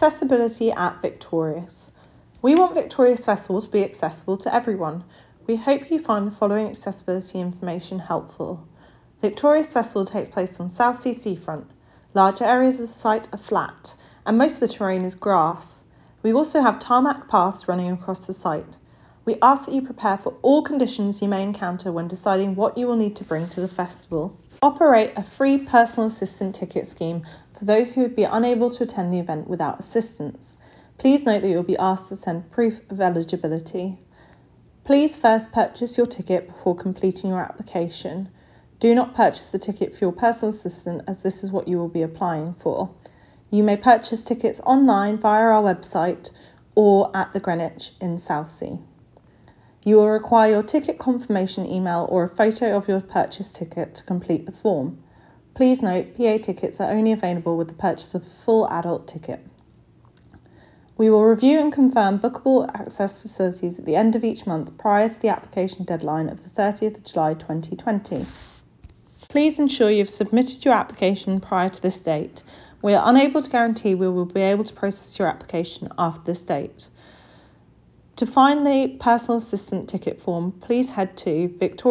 Accessibility at Victorious. We want Victorious Festival to be accessible to everyone. We hope you find the following accessibility information helpful. Victorious Festival takes place on Southsea Seafront. Larger areas of the site are flat, and most of the terrain is grass. We also have tarmac paths running across the site. We ask that you prepare for all conditions you may encounter when deciding what you will need to bring to the festival. Operate a free personal assistant ticket scheme for those who would be unable to attend the event without assistance. Please note that you will be asked to send proof of eligibility. Please first purchase your ticket before completing your application. Do not purchase the ticket for your personal assistant, as this is what you will be applying for. You may purchase tickets online via our website or at the Greenwich in Southsea. You will require your ticket confirmation email or a photo of your purchase ticket to complete the form. Please note, PA tickets are only available with the purchase of a full adult ticket. We will review and confirm bookable access facilities at the end of each month prior to the application deadline of the 30th of July 2020. Please ensure you've submitted your application prior to this date. We are unable to guarantee we will be able to process your application after this date. To find the personal assistant ticket form, please head to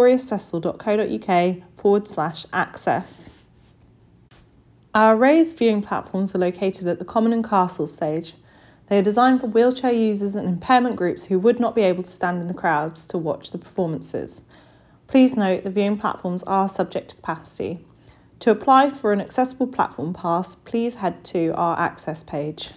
victoriousfestival.co.uk/access. Our raised viewing platforms are located at the Common and Castle stage. They are designed for wheelchair users and impairment groups who would not be able to stand in the crowds to watch the performances. Please note the viewing platforms are subject to capacity. To apply for an accessible platform pass, please head to our access page.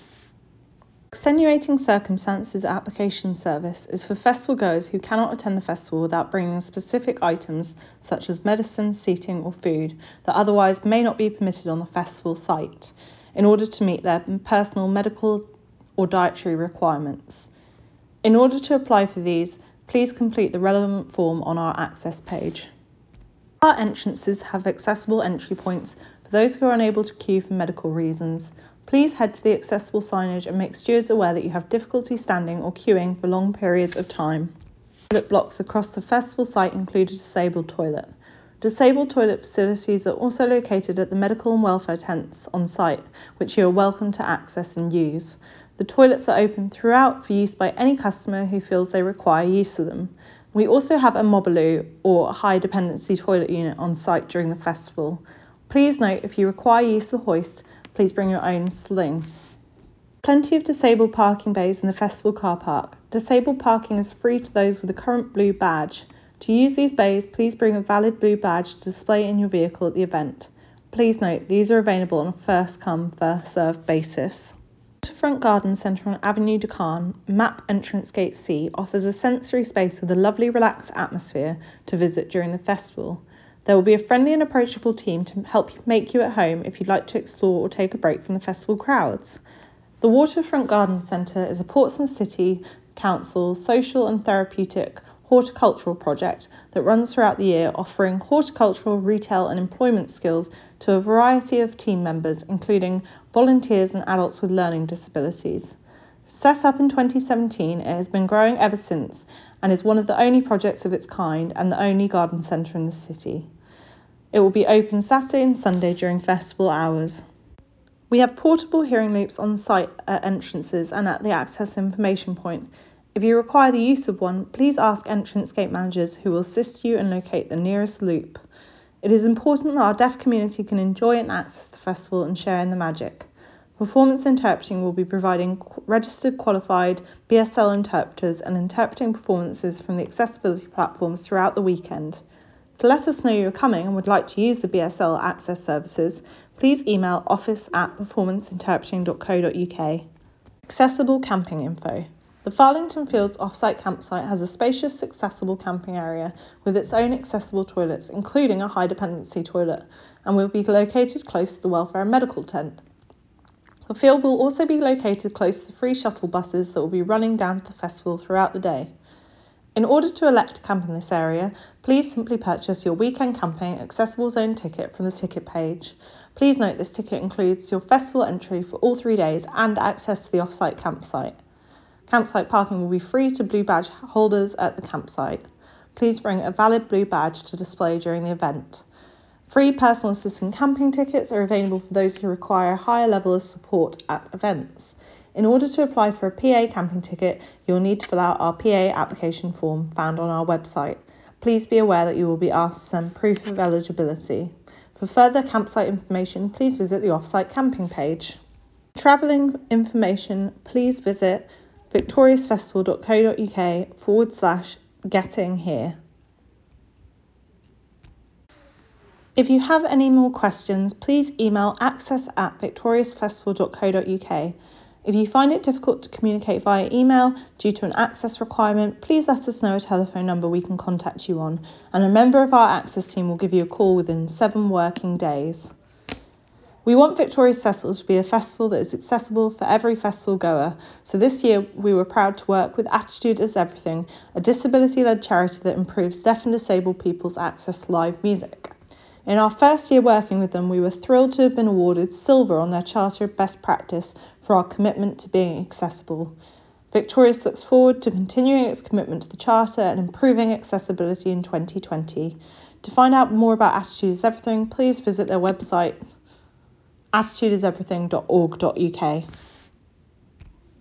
Extenuating circumstances application service is for festival goers who cannot attend the festival without bringing specific items such as medicine, seating or food that otherwise may not be permitted on the festival site in order to meet their personal medical or dietary requirements. In order to apply for these, please complete the relevant form on our access page. Our entrances have accessible entry points for those who are unable to queue for medical reasons. Please head to the accessible signage and make stewards aware that you have difficulty standing or queuing for long periods of time. Toilet blocks across the festival site include a disabled toilet. Disabled toilet facilities are also located at the medical and welfare tents on site, which you are welcome to access and use. The toilets are open throughout for use by any customer who feels they require use of them. We also have a Mobiloo or high dependency toilet unit on site during the festival. Please note if you require use of the hoist, please bring your own sling. Plenty of disabled parking bays in the festival car park. Disabled parking is free to those with a current blue badge. To use these bays, please bring a valid blue badge to display in your vehicle at the event. Please note these are available on a first come, first served basis. Waterfront Garden Centre on Avenue de Caen, MAP Entrance Gate C, offers a sensory space with a lovely relaxed atmosphere to visit during the festival. There will be a friendly and approachable team to help make you at home if you'd like to explore or take a break from the festival crowds. The Waterfront Garden Centre is a Portsmouth City Council social and therapeutic horticultural project that runs throughout the year, offering horticultural, retail and employment skills to a variety of team members, including volunteers and adults with learning disabilities. Set up in 2017, it has been growing ever since and is one of the only projects of its kind and the only garden centre in the city. It will be open Saturday and Sunday during festival hours. We have portable hearing loops on site at entrances and at the access information point. If you require the use of one, please ask entrance gate managers who will assist you and locate the nearest loop. It is important that our deaf community can enjoy and access the festival and share in the magic. Performance interpreting will be providing registered qualified BSL interpreters and interpreting performances from the accessibility platforms throughout the weekend. To let us know you're coming and would like to use the BSL access services, please email office@performanceinterpreting.co.uk. Accessible camping info. The Farlington Fields offsite campsite has a spacious, accessible camping area with its own accessible toilets, including a high dependency toilet, and will be located close to the welfare and medical tent. The field will also be located close to the free shuttle buses that will be running down to the festival throughout the day. In order to elect to camp in this area, please simply purchase your weekend camping accessible zone ticket from the ticket page. Please note this ticket includes your festival entry for all 3 days and access to the off-site campsite. Campsite parking will be free to blue badge holders at the campsite. Please bring a valid blue badge to display during the event. Free personal assistant camping tickets are available for those who require a higher level of support at events. In order to apply for a PA camping ticket, you'll need to fill out our PA application form found on our website. Please be aware that you will be asked to send proof of eligibility. For further campsite information, please visit the off-site camping page. For travelling information, please visit victoriousfestival.co.uk/getting-here. If you have any more questions, please email access@victoriousfestival.co.uk. If you find it difficult to communicate via email due to an access requirement, please let us know a telephone number we can contact you on, and a member of our access team will give you a call within 7 working days. We want Victorious Festival to be a festival that is accessible for every festival goer, so this year we were proud to work with Attitude is Everything, a disability-led charity that improves deaf and disabled people's access to live music. In our first year working with them, we were thrilled to have been awarded silver on their Charter of Best Practice for our commitment to being accessible. Victorious looks forward to continuing its commitment to the Charter and improving accessibility in 2020. To find out more about Attitude is Everything, please visit their website attitudeiseverything.org.uk.